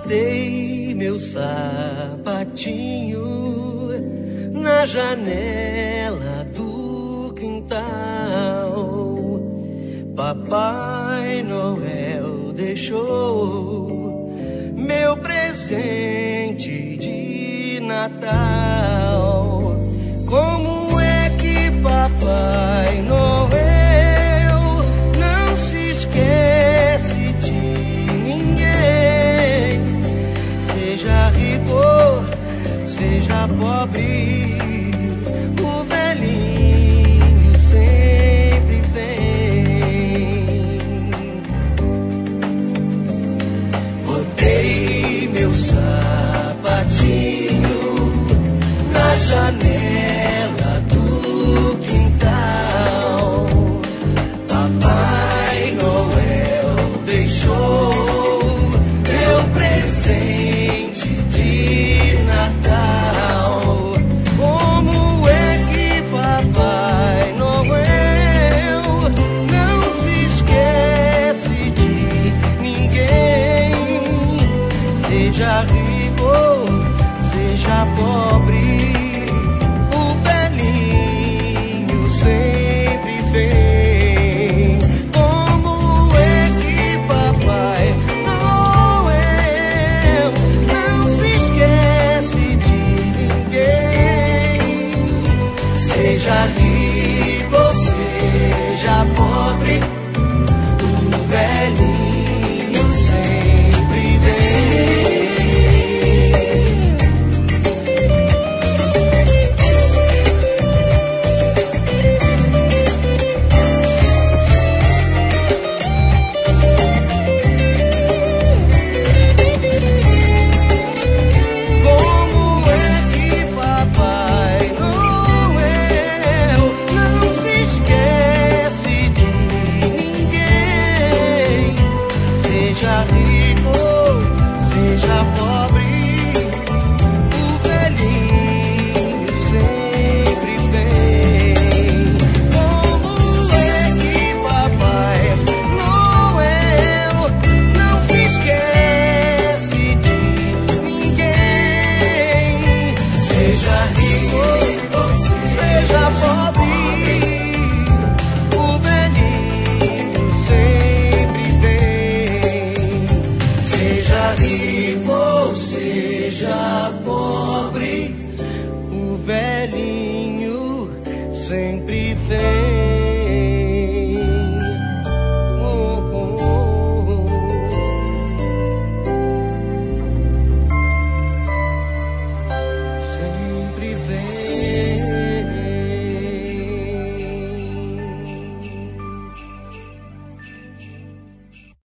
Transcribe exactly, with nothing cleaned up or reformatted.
botei meu sapatinho na janela do quintal. Papai Noel deixou meu presente de Natal. Como é que Papai Noel não se esquece de ninguém? Seja rico, seja pobre, o velhinho sempre vem. Botei meu sapatinho na janela do quintal. Papai Noel deixou meu presente de Natal. Como é que Papai Noel não se esquece de ninguém? Seja rico, seja pobre, o velhinho sempre vem. Como é que Papai Noel não se esquece de ninguém? Seja rico, seja pobre, o velhinho sempre vem. Como é que Papai Noel não se esquece de ninguém? Seja rico, seja pobre, o velhinho sempre vem. Como é que Papai Noel não se esquece de ninguém? Seja rico, seja pobre, o velhinho sempre vem. Seja rico, seja pobre, o velhinho sempre vem.